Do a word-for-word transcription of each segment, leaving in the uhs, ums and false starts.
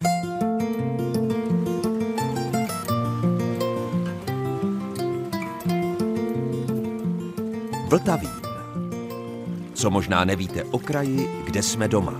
Vltavín. Co možná nevíte o kraji, kde jsme doma.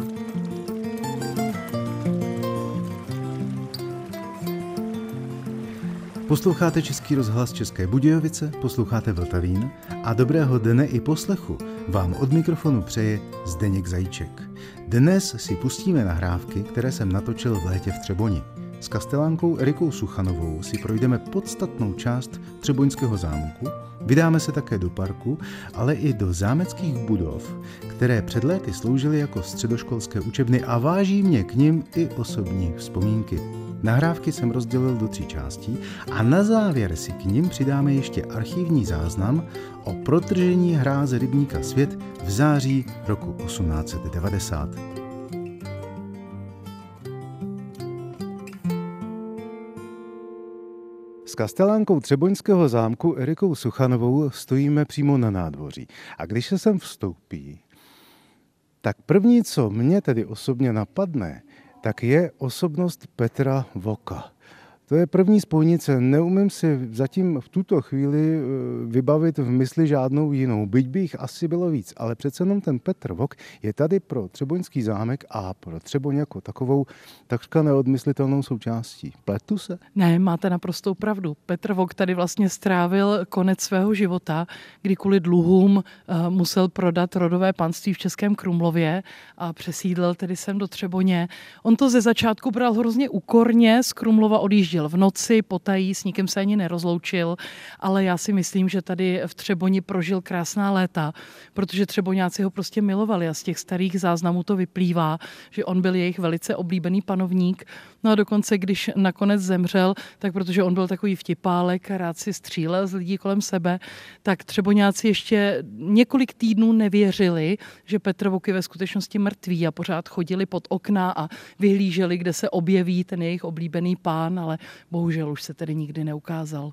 Posloucháte Český rozhlas České Budějovice, posloucháte Vltavín a dobrého dne i poslechu vám od mikrofonu přeje Zdeněk Zajíček. Dnes si pustíme nahrávky, které jsem natočil v létě v Třeboni. S kastelánkou Erikou Suchanovou si projdeme podstatnou část Třeboňského zámku, vydáme se také do parku, ale i do zámeckých budov, které před léty sloužily jako středoškolské učebny a váží mě k nim i osobní vzpomínky. Nahrávky jsem rozdělil do tří částí a na závěr si k nim přidáme ještě archivní záznam o protržení hráze rybníka Svět v září roku osmnáct set devadesát. S kastelánkou Třeboňského zámku Erikou Suchanovou stojíme přímo na nádvoří. A když se sem vstoupí, tak první, co mě tedy osobně napadne, tak je osobnost Petra Voka. To je první spojnice. Neumím si zatím v tuto chvíli vybavit v mysli žádnou jinou. Byť by jich asi bylo víc, ale přece jenom ten Petr Vok je tady pro Třeboňský zámek a pro Třeboň jako takovou takřka neodmyslitelnou součástí. Pletu se? Ne, máte naprostou pravdu. Petr Vok tady vlastně strávil konec svého života, kdy kvůli dluhům uh, musel prodat rodové panství v Českém Krumlově a přesídlil tedy sem do Třeboně. On to ze začátku bral hrozně úkorně, z Krumlova odjížděl v noci, potají, s nikým se ani nerozloučil, ale já si myslím, že tady v Třeboni prožil krásná léta, protože Třeboňáci ho prostě milovali a z těch starých záznamů to vyplývá, že on byl jejich velice oblíbený panovník. No a dokonce, když nakonec zemřel, tak protože on byl takový vtipálek, rád si střílel z lidí kolem sebe, tak Třeboňáci ještě několik týdnů nevěřili, že Petr Vok je ve skutečnosti mrtvý a pořád chodili pod okna a vyhlíželi, kde se objeví ten jejich oblíbený pán, ale bohužel už se tedy nikdy neukázal.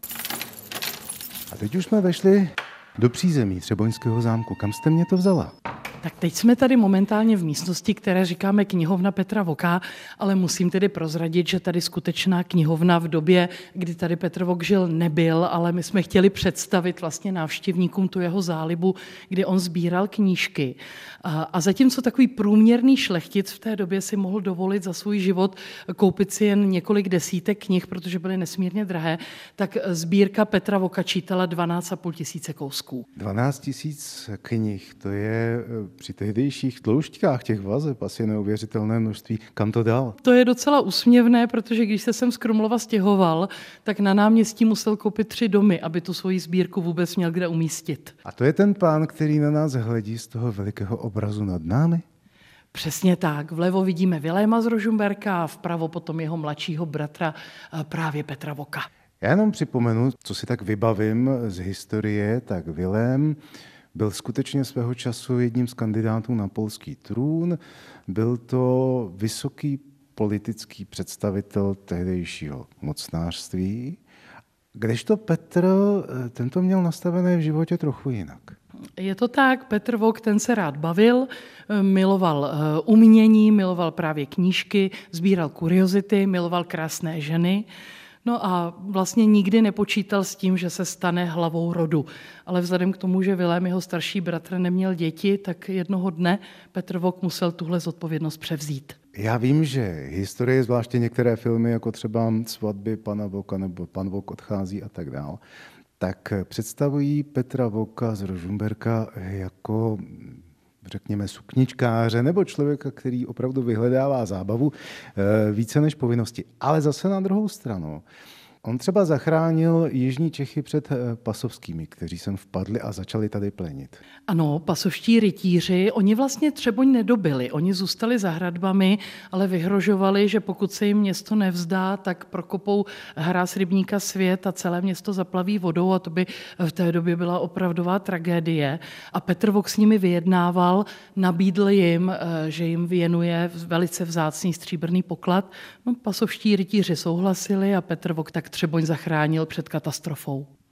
A teď už jsme vešli do přízemí Třeboňského zámku. Kam jste mě to vzala? Tak teď jsme tady momentálně v místnosti, které říkáme knihovna Petra Voka, ale musím tedy prozradit, že tady skutečná knihovna v době, kdy tady Petr Vok žil, nebyl, ale my jsme chtěli představit vlastně návštěvníkům tu jeho zálibu, kdy on sbíral knížky. A, a zatímco takový průměrný šlechtic v té době si mohl dovolit za svůj život koupit si jen několik desítek knih, protože byly nesmírně drahé, tak sbírka Petra Voka čítala dvanáct a půl tisíce kousků. dvanáct tisíc knih, to je při tehdejších tloušťkách těch vazeb asi neuvěřitelné množství. Kam to dál? To je docela úsměvné, protože když se sem z Krumlova stěhoval, tak na náměstí musel koupit tři domy, aby tu svoji sbírku vůbec měl kde umístit. A to je ten pán, který na nás hledí z toho velikého obrazu nad námi? Přesně tak. Vlevo vidíme Viléma z Rožmberka a vpravo potom jeho mladšího bratra právě Petra Voka. Já jenom připomenu, co si tak vybavím z historie, tak Vilém byl skutečně svého času jedním z kandidátů na polský trůn. Byl to vysoký politický představitel tehdejšího mocnářství, kdežto Petr, ten to měl nastavené v životě trochu jinak. Je to tak, Petr Vok, ten se rád bavil, miloval umění, miloval právě knížky, sbíral kuriozity, miloval krásné ženy. No a vlastně nikdy nepočítal s tím, že se stane hlavou rodu. Ale vzhledem k tomu, že Vilém, jeho starší bratr, neměl děti, tak jednoho dne Petr Vok musel tuhle zodpovědnost převzít. Já vím, že historie, zvláště některé filmy, jako třeba Svatby pana Voka nebo Pan Vok odchází a tak dál, tak představují Petra Voka z Rožmberka jako, řekněme, sukničkáře nebo člověka, který opravdu vyhledává zábavu více než povinnosti. Ale zase na druhou stranu, on třeba zachránil jižní Čechy před pasovskými, kteří sem vpadli a začali tady plenit. Ano, pasovští rytíři, oni vlastně Třeboň nedobili. Oni zůstali za hradbami, ale vyhrožovali, že pokud se jim město nevzdá, tak prokopou hráz rybníka Svět a celé město zaplaví vodou a to by v té době byla opravdová tragédie. A Petr Vok s nimi vyjednával, nabídl jim, že jim věnuje velice vzácný stříbrný poklad. No, pasovští rytíři souhlasili a Petr Vok tak Třeboň zachránil před katastrofou.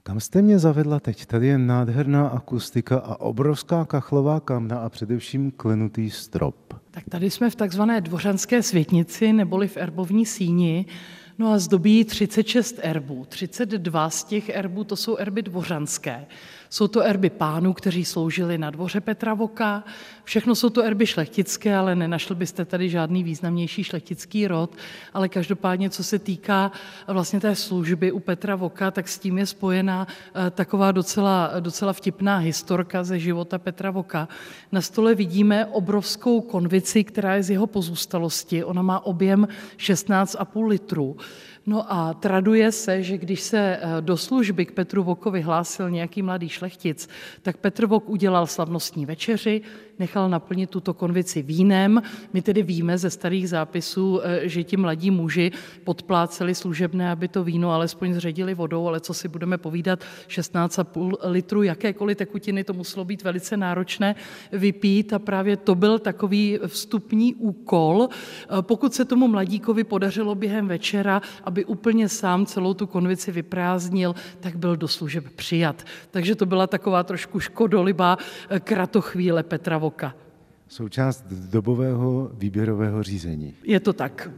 Kam jste mě zavedla teď? Tady je nádherná akustika a obrovská kachlová kamna a především klenutý strop. Tak tady jsme v takzvané dvořanské světnici neboli v erbovní síni. No a zdobí třicet šest erbů. třicet dva z těch erbů to jsou erby dvořanské. Jsou to erby pánů, kteří sloužili na dvoře Petra Voka. Všechno jsou to erby šlechtické, ale nenašli byste tady žádný významnější šlechtický rod. Ale každopádně, co se týká vlastně té služby u Petra Voka, tak s tím je spojená taková docela, docela vtipná historka ze života Petra Voka. Na stole vidíme obrovskou konvici, která je z jeho pozůstalosti. Ona má objem šestnáct a půl litru. No a traduje se, že když se do služby k Petru Vokovi hlásil nějaký mladý šlechtic, tak Petr Vok udělal slavnostní večeři, nechal naplnit tuto konvici vínem. My tedy víme ze starých zápisů, že ti mladí muži podpláceli služebné, aby to víno alespoň zředili vodou, ale co si budeme povídat, šestnáct a půl litru jakékoliv tekutiny, to muselo být velice náročné vypít a právě to byl takový vstupní úkol. Pokud se tomu mladíkovi podařilo během večera, aby úplně sám celou tu konvici vyprázdnil, tak byl do služeb přijat. Takže to byla taková trošku škodolibá kratochvíle Petra Voka. Součást dobového výběrového řízení. Je to tak.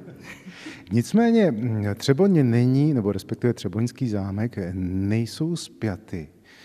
Nicméně Třeboň není, nebo respektive Třeboňský zámek, nejsou spjaty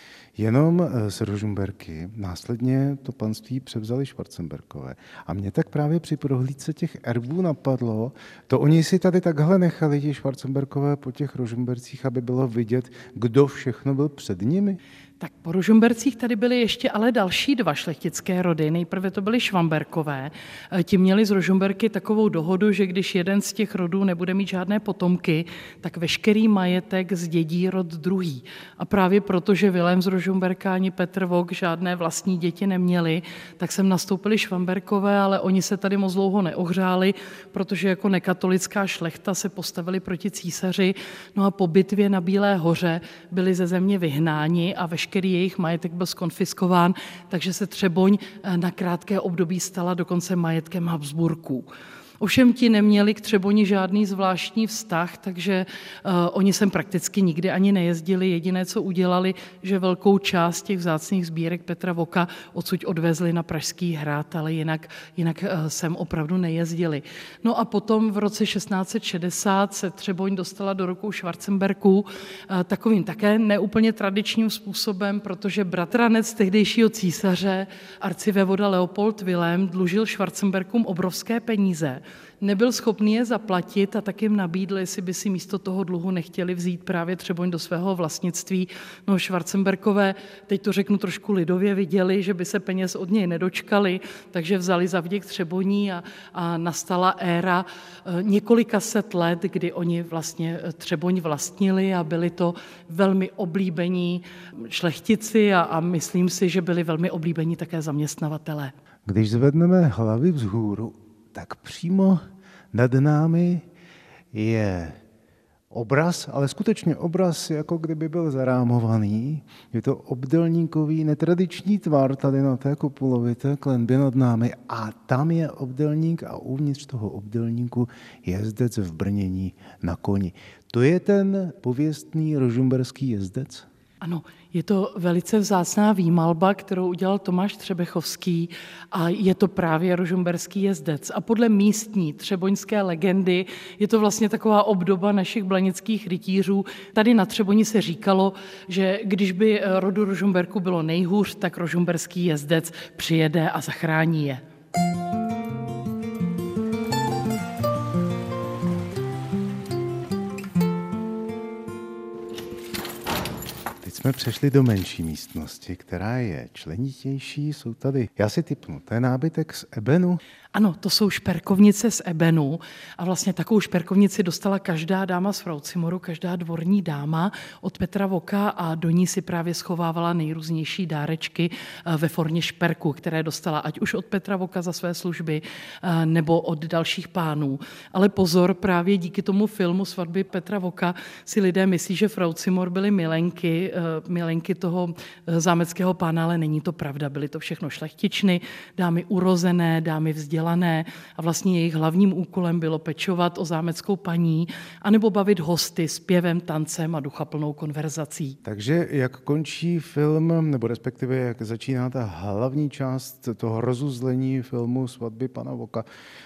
jenom z Rožmberky. Následně to panství převzali Schwarzenberkové. A mě tak právě při prohlídce těch erbů napadlo, to oni si tady takhle nechali, ti Schwarzenberkové, po těch Rožmbercích, aby bylo vidět, kdo všechno byl před nimi. Tak po Rožmbercích tady byly ještě ale další dva šlechtické rody. Nejprve to byly Švamberkové. Ti měli z Rožmberky takovou dohodu, že když jeden z těch rodů nebude mít žádné potomky, tak veškerý majetek zdědí rod druhý. A právě proto, že Vilém z Rožmberka ani Petr Vok žádné vlastní děti neměli, tak sem nastoupili Švamberkové, ale oni se tady moc dlouho neohřáli, protože jako nekatolická šlechta se postavili proti císaři. No a po bitvě na Bílé hoře byli ze země vyhnáni a veškerý Veškerý jejich majetek byl skonfiskován, takže se Třeboň na krátké období stala dokonce majetkem Habsburků. Ovšem ti neměli k Třeboni žádný zvláštní vztah, takže uh, oni sem prakticky nikdy ani nejezdili. Jediné, co udělali, že velkou část těch vzácných sbírek Petra Voka odsud odvezli na Pražský hrad, ale jinak, jinak uh, sem opravdu nejezdili. No a potom v roce šestnáct set šedesát se Třeboň dostala do rukou Schwarzenberků uh, takovým také neúplně tradičním způsobem, protože bratranec tehdejšího císaře, arcivévoda Leopold Vilém, dlužil Schwarzenberkům obrovské peníze. Nebyl schopný je zaplatit a tak jim nabídl, jestli by si místo toho dluhu nechtěli vzít právě Třeboň do svého vlastnictví. No Schwarzenberkové, teď to řeknu trošku lidově, viděli, že by se peněz od něj nedočkali, takže vzali za vděk Třeboní a, a nastala éra několika set let, kdy oni vlastně Třeboň vlastnili a byli to velmi oblíbení šlechtici a, a myslím si, že byli velmi oblíbení také zaměstnavatelé. Když zvedneme hlavy vzhůru, tak přímo nad námi je obraz, ale skutečně obraz, jako kdyby byl zarámovaný. Je to obdélníkový netradiční tvar tady na té kupulovité klenbě nad námi a tam je obdélník a uvnitř toho obdélníku jezdec v brnění na koni. To je ten pověstný rožmberský jezdec? Ano, je to velice vzácná výmalba, kterou udělal Tomáš Třebechovský a je to právě rožmberský jezdec. A podle místní třeboňské legendy je to vlastně taková obdoba našich blanických rytířů. Tady na Třeboni se říkalo, že když by rodu Rožmberků bylo nejhůř, tak rožmberský jezdec přijede a zachrání je. Jsme přešli do menší místnosti, která je členitější. Jsou tady, já si tipnu, to je nábytek z ebenu. Ano, to jsou šperkovnice z ebenu a vlastně takovou šperkovnici dostala každá dáma z Fraucimoru, každá dvorní dáma od Petra Voka a do ní si právě schovávala nejrůznější dárečky ve formě šperku, které dostala ať už od Petra Voka za své služby nebo od dalších pánů. Ale pozor, právě díky tomu filmu Svatby Petra Voka si lidé myslí, že Fraucimor byly milenky, milenky toho zámeckého pána, ale není to pravda. Byly to všechno šlechtičny, dámy urozené, dámy vzdělané, vzdělané a vlastně jejich hlavním úkolem bylo pečovat o zámeckou paní anebo bavit hosty zpěvem, tancem a duchaplnou konverzací. Takže jak končí film, nebo respektive jak začíná ta hlavní část toho rozuzlení filmu Svatby pana Voka,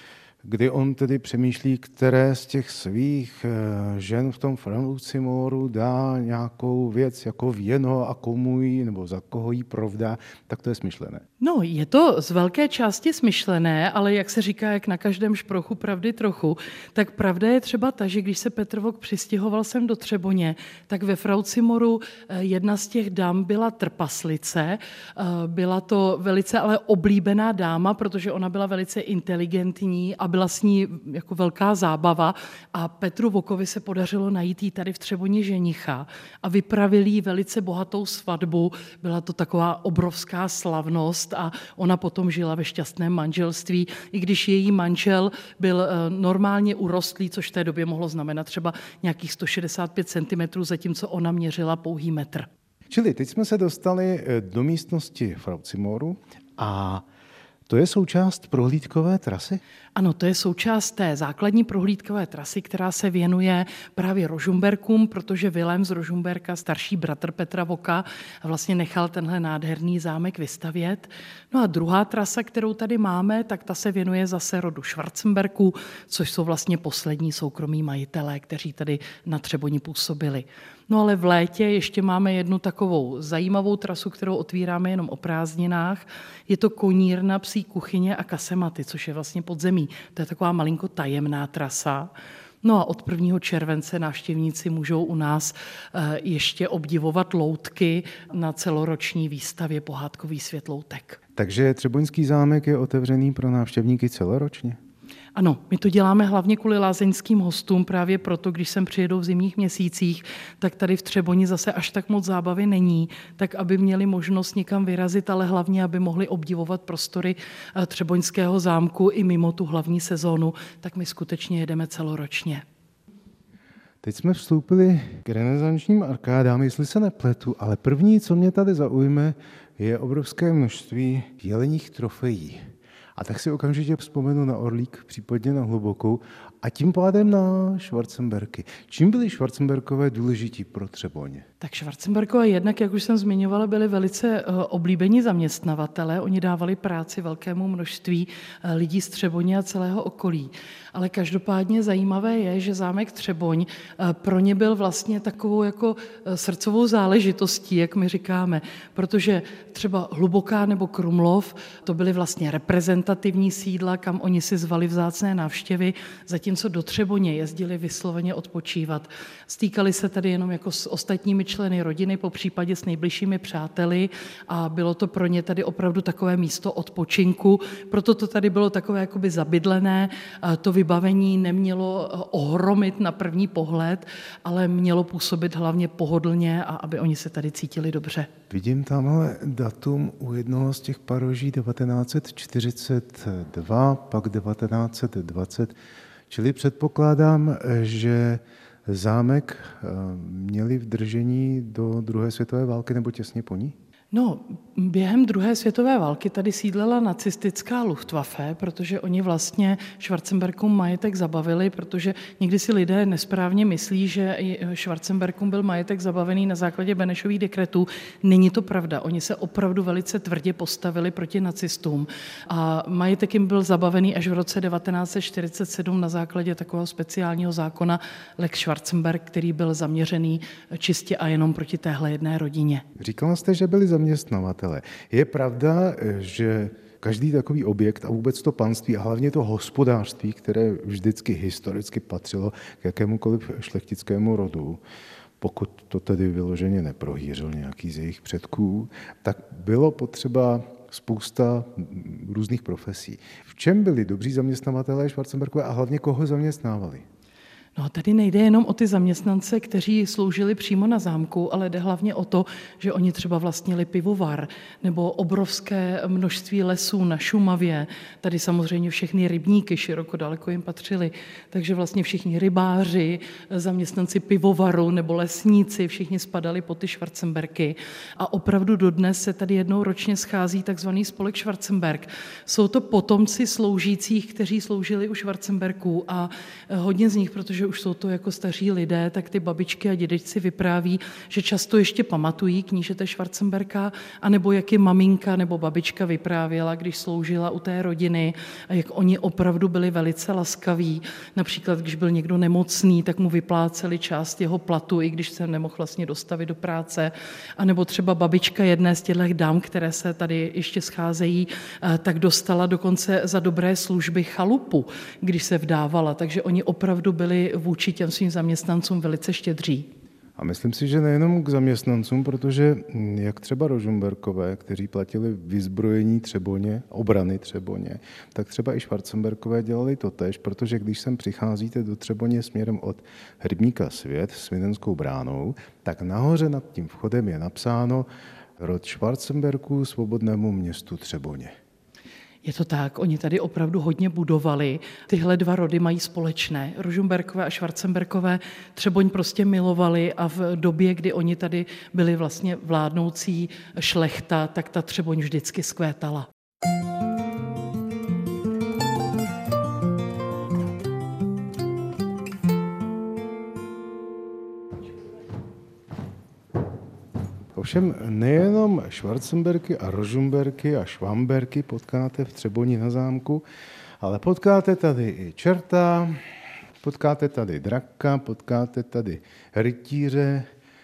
kdy on tedy přemýšlí, které z těch svých žen v tom Francimoru dá nějakou věc jako věno a komu jí, nebo za koho jí provdá, tak to je smyšlené. No, je to z velké části smyšlené, ale jak se říká, jak na každém šprochu pravdy trochu, tak pravda je třeba ta, že když se Petr Vok přistěhoval sem do Třeboně, tak ve Francimoru jedna z těch dam byla trpaslice. Byla to velice ale oblíbená dáma, protože ona byla velice inteligentní a byla s ní jako velká zábava a Petru Vokovi se podařilo najít jí tady v Třeboně ženicha a vypravil jí velice bohatou svatbu. Byla to taková obrovská slavnost a ona potom žila ve šťastném manželství, i když její manžel byl normálně urostlý, což v té době mohlo znamenat třeba nějakých sto šedesát pět centimetrů, zatímco ona měřila pouhý metr. Čili teď jsme se dostali do místnosti Francimoru a to je součást prohlídkové trasy? Ano, to je součást té základní prohlídkové trasy, která se věnuje právě Rožumberkům, protože Vilém z Rožumberka, starší bratr Petra Voka, vlastně nechal tenhle nádherný zámek vystavět. No a druhá trasa, kterou tady máme, tak ta se věnuje zase rodu Schwarzenberků, což jsou vlastně poslední soukromí majitelé, kteří tady na Třeboni působili. No ale v létě ještě máme jednu takovou zajímavou trasu, kterou otvíráme jenom o prázdninách. Je to konírna, psí kuchyně a kasematy, což je vlastně podzemí. To je taková malinko tajemná trasa. No a od prvního července návštěvníci můžou u nás ještě obdivovat loutky na celoroční výstavě Pohádkový svět loutek. Takže Třeboňský zámek je otevřený pro návštěvníky celoročně? Ano, my to děláme hlavně kvůli lázeňským hostům, právě proto, když sem přijedou v zimních měsících, tak tady v Třeboni zase až tak moc zábavy není, tak aby měli možnost někam vyrazit, ale hlavně, aby mohli obdivovat prostory Třeboňského zámku i mimo tu hlavní sezónu, tak my skutečně jedeme celoročně. Teď jsme vstoupili k renesančním arkádám, jestli se nepletu, ale první, co mě tady zaujme, je obrovské množství jeleních trofejí. A tak si okamžitě vzpomenu na Orlík, případně na Hlubokou a tím pádem na Schwarzenberky. Čím byli Schwarzenberkové důležití pro Třeboň? Tak Schwarzenberkové jednak, jak už jsem zmiňovala, byli velice oblíbení zaměstnavatelé. Oni dávali práci velkému množství lidí z Třeboně a celého okolí. Ale každopádně zajímavé je, že zámek Třeboň pro ně byl vlastně takovou jako srdcovou záležitostí, jak my říkáme, protože třeba Hluboká nebo Krumlov, to byly vlastně reprezentativní sídla, kam oni si zvali vzácné návštěvy, zatímco do Třeboně jezdili vysloveně odpočívat. Stýkali se tady jenom jako s ostatními členy rodiny, po případě s nejbližšími přáteli a bylo to pro ně tady opravdu takové místo odpočinku, proto to tady bylo takové jakoby zabydlené, to vybavení nemělo ohromit na první pohled, ale mělo působit hlavně pohodlně a aby oni se tady cítili dobře. Vidím tamhle datum u jednoho z těch paroží devatenáct set čtyřicet dva, pak devatenáct set dvacet, čili předpokládám, že zámek měli v držení do druhé světové války nebo těsně po ní? No, během druhé světové války tady sídlela nacistická Luftwaffe, protože oni vlastně Schwarzenberkům majetek zabavili, protože někdy si lidé nesprávně myslí, že Schwarzenberkům byl majetek zabavený na základě Benešových dekretů. Není to pravda. Oni se opravdu velice tvrdě postavili proti nacistům a majetek jim byl zabavený až v roce devatenáct set čtyřicet sedm na základě takového speciálního zákona Lex Schwarzenberg, který byl zaměřený čistě a jenom proti téhle jedné rodině. Říkala jste, že byli zaměstnavatele. Je pravda, že každý takový objekt a vůbec to panství a hlavně to hospodářství, které vždycky historicky patřilo k jakémukoliv šlechtickému rodu, pokud to tedy vyloženě neprohýřil nějaký z jejich předků, tak bylo potřeba spousta různých profesí. V čem byli dobří zaměstnavatelé Schwarzenberkové a hlavně koho zaměstnávali? No, tady nejde jenom o ty zaměstnance, kteří sloužili přímo na zámku, ale jde hlavně o to, že oni třeba vlastnili pivovar nebo obrovské množství lesů na Šumavě. Tady samozřejmě všechny rybníky široko daleko jim patřily. Takže vlastně všichni rybáři, zaměstnanci pivovaru nebo lesníci, všichni spadali pod ty Schwarzenberky. A opravdu dodnes se tady jednou ročně schází takzvaný spolek Schwarzenberg. Jsou to potomci sloužících, kteří sloužili u Schwarzenberků a hodně z nich, protože už jsou to jako staří lidé, tak ty babičky a dědečci vypráví, že často ještě pamatují knížete Schwarzenberka, anebo jak je maminka nebo babička vyprávěla, když sloužila u té rodiny a jak oni opravdu byli velice laskaví. Například, když byl někdo nemocný, tak mu vypláceli část jeho platu, i když se nemohl vlastně dostavit do práce. A nebo třeba babička jedné z těchto dám, které se tady ještě scházejí, tak dostala dokonce za dobré služby chalupu, když se vdávala. Takže oni opravdu byli vůči těm svým zaměstnancům velice štědří. A myslím si, že nejenom k zaměstnancům, protože jak třeba Rožmberkové, kteří platili vyzbrojení Třeboně, obrany Třeboně, tak třeba i Schwarzenberkové dělali totéž, protože když sem přicházíte do Třeboně směrem od rybníka Svět s Videnskou bránou, tak nahoře nad tím vchodem je napsáno rod Schwarzenberků svobodnému městu Třeboně. Je to tak, oni tady opravdu hodně budovali. Tyhle dva rody mají společné. Rožmberkové a Schwarzenberkové Třeboň prostě milovali a v době, kdy oni tady byli vlastně vládnoucí šlechta, tak ta Třeboň vždycky zkvétala. Ovšem nejenom Schwarzenberky a Rožmberky a Švamberky potkáte v Třeboni na zámku, ale potkáte tady i čerta, potkáte tady draka, potkáte tady rytíře,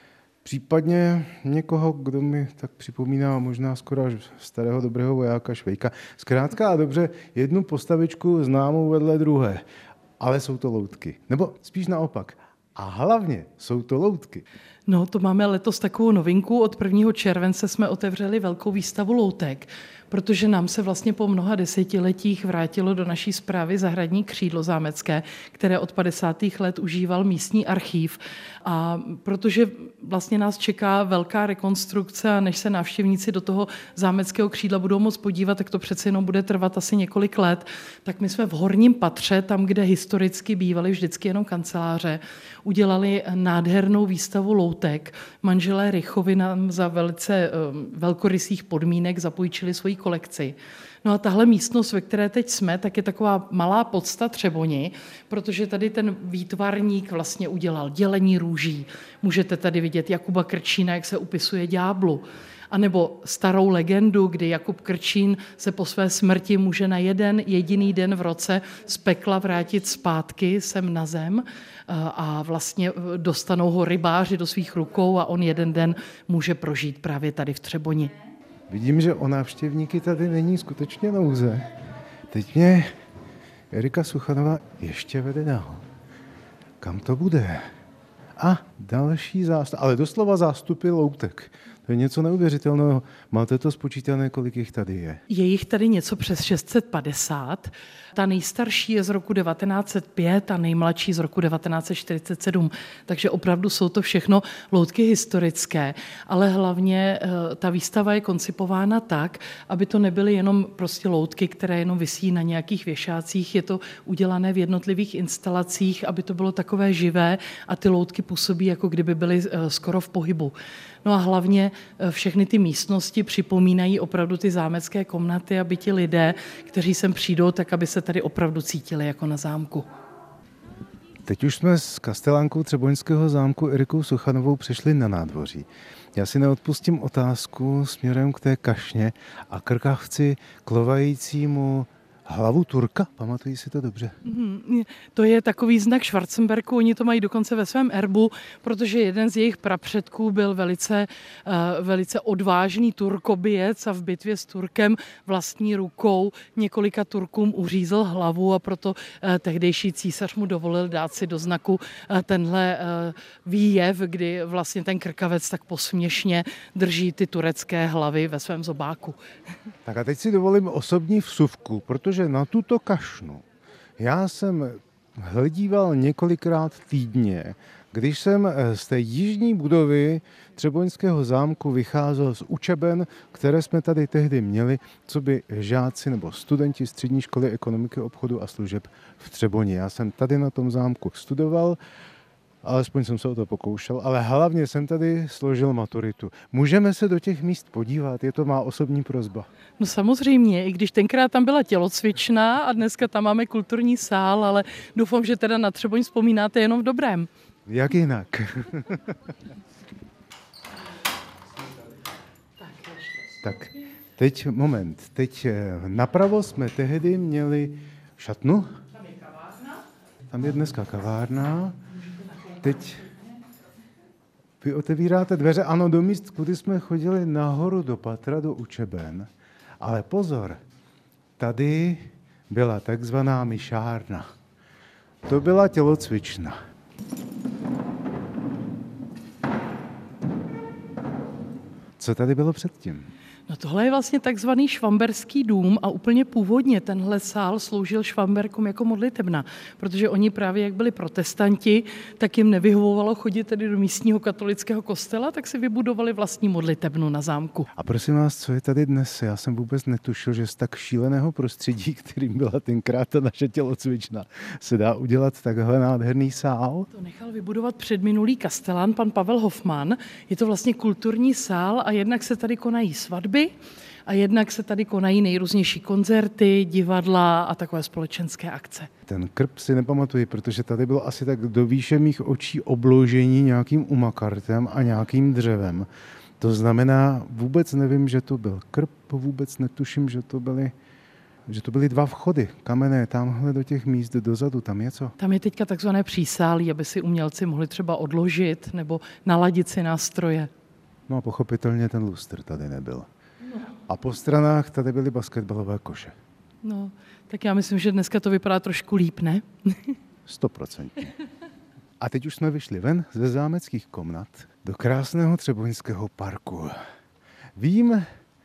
případně někoho, kdo mi tak připomíná možná skoro až starého dobrého vojáka Švejka. Zkrátka a dobře, jednu postavičku známou vedle druhé, ale jsou to loutky. Nebo spíš naopak. A hlavně jsou to loutky. No, to máme letos takovou novinku. Od prvního července jsme otevřeli velkou výstavu loutek, protože nám se vlastně po mnoha desetiletích vrátilo do naší správy zahradní křídlo zámecké, které od padesátých let užíval místní archív. A protože vlastně nás čeká velká rekonstrukce a než se návštěvníci do toho zámeckého křídla budou moct podívat, tak to přece jenom bude trvat asi několik let, tak my jsme v horním patře, tam, kde historicky bývaly vždycky jenom kanceláře, udělali nádhernou výstavu loutek. Manželé Rychovi nám za velice velkorysých podmínek zapůjčili svoji kolekci. No a tahle místnost, ve které teď jsme, tak je taková malá podsta Třeboni, protože tady ten výtvarník vlastně udělal dělení růží. Můžete tady vidět Jakuba Krčína, jak se upisuje ďáblu. A nebo starou legendu, kdy Jakub Krčín se po své smrti může na jeden jediný den v roce z pekla vrátit zpátky sem na zem a vlastně dostanou ho rybáři do svých rukou a on jeden den může prožít právě tady v Třeboni. Vidím, že o návštěvníky tady není skutečně nouze. Teď mě Erika Suchanová ještě vede dál. Kam to bude? A další zástup, ale doslova zástupy loutek. To je něco neuvěřitelného. Máte to spočítané, kolik jich tady je? Je jich tady něco přes šest set padesát. Ta nejstarší je z roku devatenáct set pět a nejmladší z roku devatenáct set čtyřicet sedm. Takže opravdu jsou to všechno loutky historické. Ale hlavně ta výstava je koncipována tak, aby to nebyly jenom prostě loutky, které jenom visí na nějakých věšácích. Je to udělané v jednotlivých instalacích, aby to bylo takové živé a ty loutky působí, jako kdyby byly skoro v pohybu. No a hlavně všechny ty místnosti připomínají opravdu ty zámecké komnaty, aby ti lidé, kteří sem přijdou, tak aby se tady opravdu cítili jako na zámku. Teď už jsme s kastelánkou Třeboňského zámku Erikou Suchanovou přešli na nádvoří. Já si neodpustím otázku směrem k té kašně a krkavci klovajícímu hlavu Turka, pamatují si to dobře? Mm, to je takový znak Schwarzenberku, oni to mají dokonce ve svém erbu, protože jeden z jejich prapředků byl velice, uh, velice odvážný turkobijec a v bitvě s Turkem vlastní rukou několika Turkům uřízl hlavu a proto uh, tehdejší císař mu dovolil dát si do znaku uh, tenhle uh, výjev, kdy vlastně ten krkavec tak posměšně drží ty turecké hlavy ve svém zobáku. Tak a teď si dovolím osobní vsuvku, protože že na tuto kašnu já jsem hledíval několikrát týdně. Když jsem z té jižní budovy Třeboňského zámku vycházel z učeben, které jsme tady tehdy měli, co by žáci nebo studenti střední školy ekonomiky, obchodu a služeb v Třeboni. Já jsem tady na tom zámku studoval, alespoň jsem se o to pokoušel, ale hlavně jsem tady složil maturitu. Můžeme se do těch míst podívat, je to má osobní prosba. No samozřejmě, i když tenkrát tam byla tělocvična a dneska tam máme kulturní sál, ale doufám, že teda na Třeboň vzpomínáte jenom v dobrém. Jak jinak? Tak, teď moment. Teď napravo jsme tehdy měli šatnu. Tam je kavárna. Tam je dneska kavárna. Teď vy otevíráte dveře, ano, do míst, kudy jsme chodili nahoru do patra, do učeben. Ale pozor, tady byla takzvaná myšárna. To byla tělocvična. Co tady bylo předtím? No tohle je vlastně takzvaný švamberský dům a úplně původně tenhle sál sloužil Švamberkům jako modlitebna, protože oni právě jak byli protestanti, tak jim nevyhovovalo chodit tedy do místního katolického kostela, tak si vybudovali vlastní modlitebnu na zámku. A prosím vás, co je tady dnes? Já jsem vůbec netušil, že z tak šíleného prostředí, kterým byla tenkrát ta naše tělocvična, se dá udělat takhle nádherný sál. To nechal vybudovat předminulý kastelán, pan Pavel Hofman. Je to vlastně kulturní sál a jednak se tady konají svatby, a jednak se tady konají nejrůznější koncerty, divadla a takové společenské akce. Ten krb si nepamatuji, protože tady bylo asi tak do výše mých očí obložení nějakým umakartem a nějakým dřevem. To znamená, vůbec nevím, že to byl krb, vůbec netuším, že to byly, že to byly dva vchody kamenné, tamhle do těch míst dozadu, tam je co? Tam je teďka takzvané přísálí, aby si umělci mohli třeba odložit nebo naladit si nástroje. No a pochopitelně ten lustr tady nebyl. A po stranách tady byly basketbalové koše. No, tak já myslím, že dneska to vypadá trošku líp, ne? Stoprocentně. A teď už jsme vyšli ven ze zámeckých komnat do krásného Třeboňského parku. Vím,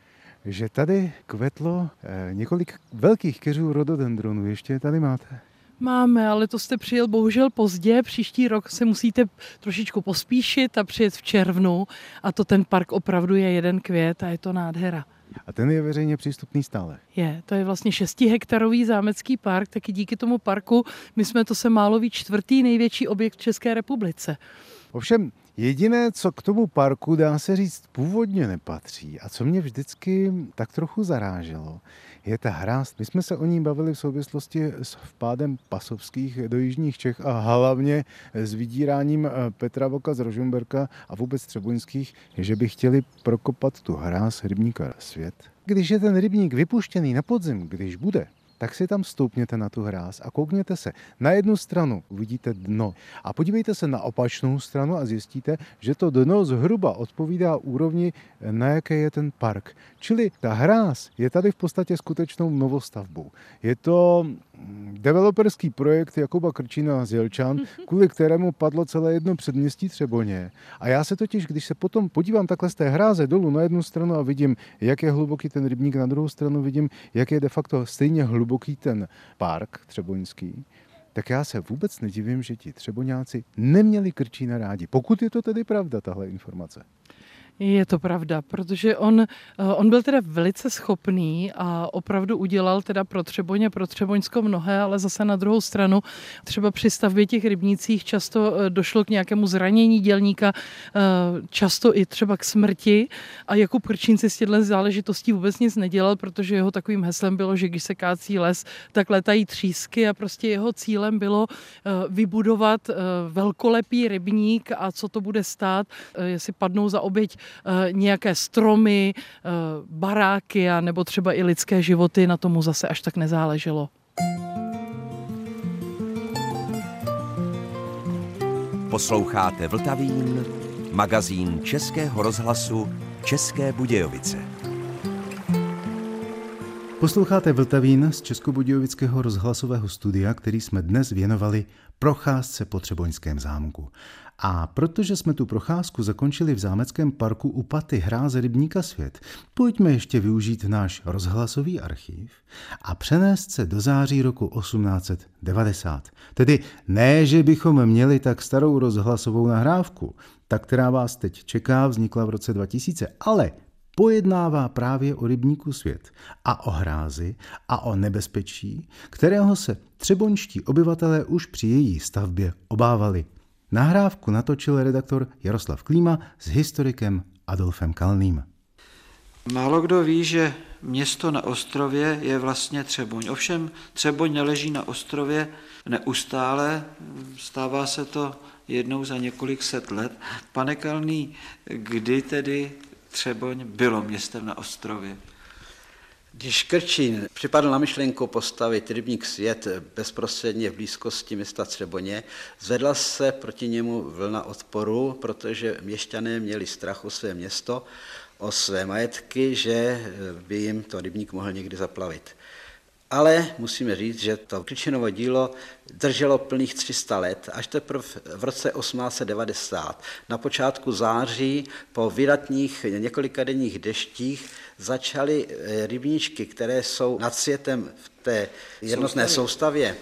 že tady kvetlo eh, několik velkých keřů rododendronů. Ještě je tady máte? Máme, ale to jste přijel bohužel pozdě. Příští rok se musíte trošičku pospíšit a přijet v červnu. A to ten park opravdu je jeden květ a je to nádhera. A ten je veřejně přístupný stále? Je, to je vlastně šestihektarový zámecký park, taky díky tomu parku my jsme to se málo ví čtvrtý největší objekt v České republice. Ovšem, jediné, co k tomu parku, dá se říct, původně nepatří a co mě vždycky tak trochu zaráželo, je ta hráz. My jsme se o ní bavili v souvislosti s vpádem Pasovských do jižních Čech a hlavně s vydíráním Petra Voka z Rožmberka a vůbec Třeboňských, že by chtěli prokopat tu hráz rybníka Svět. Když je ten rybník vypuštěný na podzim, když bude, tak si tam stoupněte na tu hráz a koukněte se. Na jednu stranu uvidíte dno a podívejte se na opačnou stranu a zjistíte, že to dno zhruba odpovídá úrovni, na jaké je ten park. Čili ta hráz je tady v podstatě skutečnou novostavbou. Je to developerský projekt Jakuba Krčína z Jelčan, kvůli kterému padlo celé jedno předměstí Třeboně. A já se totiž, když se potom podívám takhle z té hráze dolů na jednu stranu a vidím, jak je hluboký ten rybník, na druhou stranu vidím, jak je de facto stejně hluboký ten park třeboňský, tak já se vůbec nedivím, že ti třeboňáci neměli Krčína rádi. Pokud je to tedy pravda, tahle informace. Je to pravda, protože on, on byl teda velice schopný a opravdu udělal teda pro Třeboň a pro Třeboňsko mnohé, ale zase na druhou stranu třeba při stavbě těch rybnících často došlo k nějakému zranění dělníka, často i třeba k smrti a Jakub Krčín si z těchto záležitostí vůbec nic nedělal, protože jeho takovým heslem bylo, že když se kácí les, tak letají třísky a prostě jeho cílem bylo vybudovat velkolepý rybník a co to bude stát, jestli padnou za oběť nějaké stromy, baráky a nebo třeba i lidské životy, na tomu zase až tak nezáleželo. Posloucháte Vltavín, magazín Českého rozhlasu České Budějovice. Posloucháte Vltavín z Českobudějovického rozhlasového studia, který jsme dnes věnovali procházce po Třeboňském zámku. A protože jsme tu procházku zakončili v zámeckém parku u paty hráze rybníka Svět, pojďme ještě využít náš rozhlasový archiv a přenést se do září roku osmnáct set devadesát. Tedy ne, že bychom měli tak starou rozhlasovou nahrávku, ta, která vás teď čeká, vznikla v roce dva tisíce, ale pojednává právě o rybníku Svět a o hrázi a o nebezpečí, kterého se třeboňští obyvatelé už při její stavbě obávali. Nahrávku natočil redaktor Jaroslav Klíma s historikem Adolfem Kalným. Málo kdo ví, že město na ostrově je vlastně Třeboň. Ovšem Třeboň neleží na ostrově neustále, stává se to jednou za několik set let. Pane Kalný, kdy tedy Třeboň bylo městem na ostrově? Když Krčín připadl na myšlenku postavit rybník Svět bezprostředně v blízkosti města Třeboně, zvedla se proti němu vlna odporu, protože měšťané měli strach o své město, o své majetky, že by jim to rybník mohl někdy zaplavit. Ale musíme říct, že to Krčinovo dílo drželo plných tři sta let, až teprve v roce osmnáct set devadesát. Na počátku září po vydatních několikadenních deštích začaly rybníčky, které jsou nad Světem v té jednotné soustavě,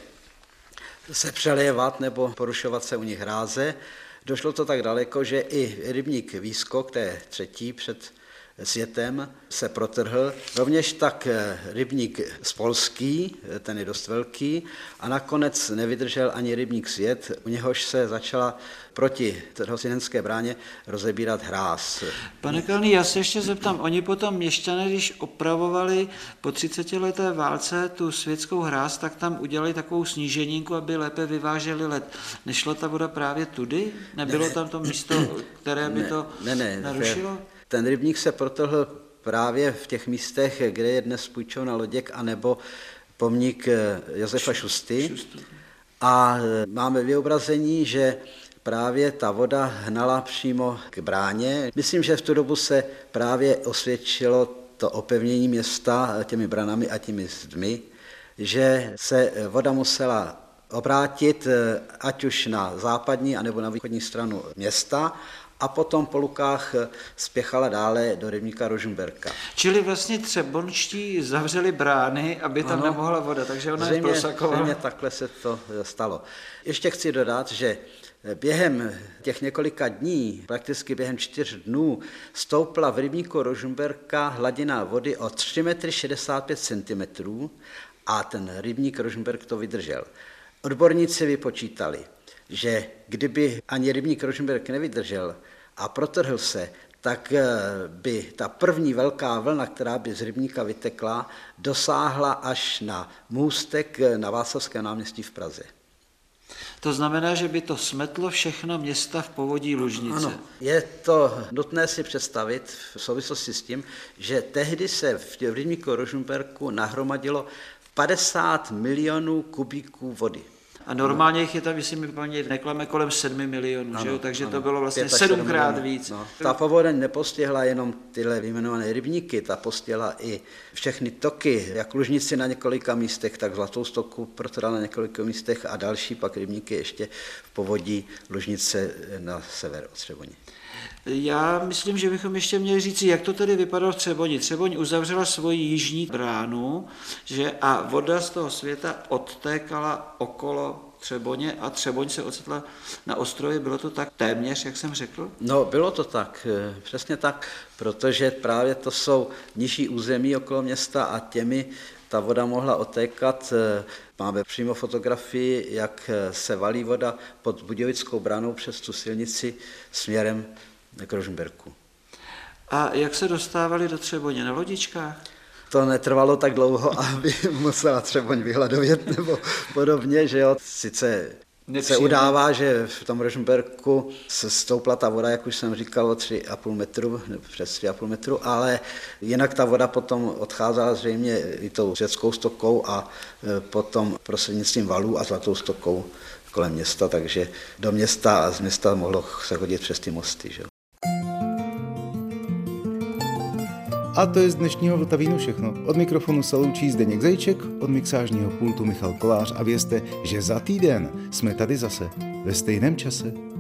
se přelévat nebo porušovat se u nich hráze. Došlo to tak daleko, že i rybník Výskok, to je třetí před Světem, se protrhl. Rovněž tak rybník Spolský, ten je dost velký, a nakonec nevydržel ani rybník Svět, u něhož se začala proti Hostinenské bráně rozebírat hráz. Pane Kalný, já se ještě zeptám, oni potom měšťané, když opravovali po třicetileté válce tu světskou hráz, tak tam udělali takovou sníženinku, aby lépe vyváželi led. Nešla ta voda právě tudy? Nebylo ne, tam to místo, které by to ne, ne, narušilo? Ten rybník se protrhl právě v těch místech, kde je dnes půjčovna loděk anebo pomník Josefa Šusty. A máme vyobrazení, že právě ta voda hnala přímo k bráně. Myslím, že v tu dobu se právě osvědčilo to opevnění města těmi branami a těmi zdmi, že se voda musela obrátit ať už na západní anebo na východní stranu města, a potom po lukách spěchala dále do rybníka Rožmberka. Čili vlastně třebonští zavřeli brány, aby tam ano, nemohla voda, takže ona je prosakovala. Zřejmě takhle se to stalo. Ještě chci dodat, že během těch několika dní, prakticky během čtyř dnů, stoupla v rybníku Rožmberka hladina vody o tři metry šedesát pět centimetrů a ten rybník Rožmberk to vydržel. Odborníci vypočítali, že kdyby ani rybník Rožmberk nevydržel a protrhl se, tak by ta první velká vlna, která by z rybníka vytekla, dosáhla až na můstek na Václavském náměstí v Praze. To znamená, že by to smetlo všechno města v povodí Lužnice. Ano, je to nutné si představit v souvislosti s tím, že tehdy se v rybníku Rožmberku nahromadilo padesát milionů kubíků vody. A normálně jich je tam, jestli mi paní neklame, kolem sedmi milionů, ano, že jo? Takže ano, to bylo vlastně sedmkrát víc. No. Ta povodeň nepostihla jenom tyhle vyjmenované rybníky, ta postihla i všechny toky, jak Lužnici na několika místech, tak Zlatou stoku protrhla na několika místech a další pak rybníky ještě v povodí Lužnice na sever od Třeboně. Já myslím, že bychom ještě měli říct, jak to tedy vypadalo v Třeboni. Třeboň uzavřela svoji jižní bránu, že a voda z toho Světa odtékala okolo Třeboně a Třeboň se ocitla na ostrově. Bylo to tak téměř, jak jsem řekl? No, bylo to tak, přesně tak, protože právě to jsou nižší území okolo města a těmi ta voda mohla otékat. Máme přímo fotografii, jak se valí voda pod Budějovickou bránou přes tu silnici směrem k Rožmberku. A jak se dostávali do Třeboně? Na lodičkách? To netrvalo tak dlouho, aby musela Třeboň vyhladovět nebo podobně, že jo. Sice nepříjemné. Se udává, že v tom Rožmberku se stoupla ta voda, jak už jsem říkal, o tři a půl metru, nebo přes tři a půl metru, ale jinak ta voda potom odcházela zřejmě i tou Světskou stokou a potom prostřednictvím valů a Zlatou stokou kolem města, takže do města a z města mohlo se chodit přes ty mosty, že jo. A to je z dnešního Vltavínu všechno. Od mikrofonu se loučí Zdeněk Zajíček, od mixážního pultu Michal Kolář a vězte, že za týden jsme tady zase ve stejném čase.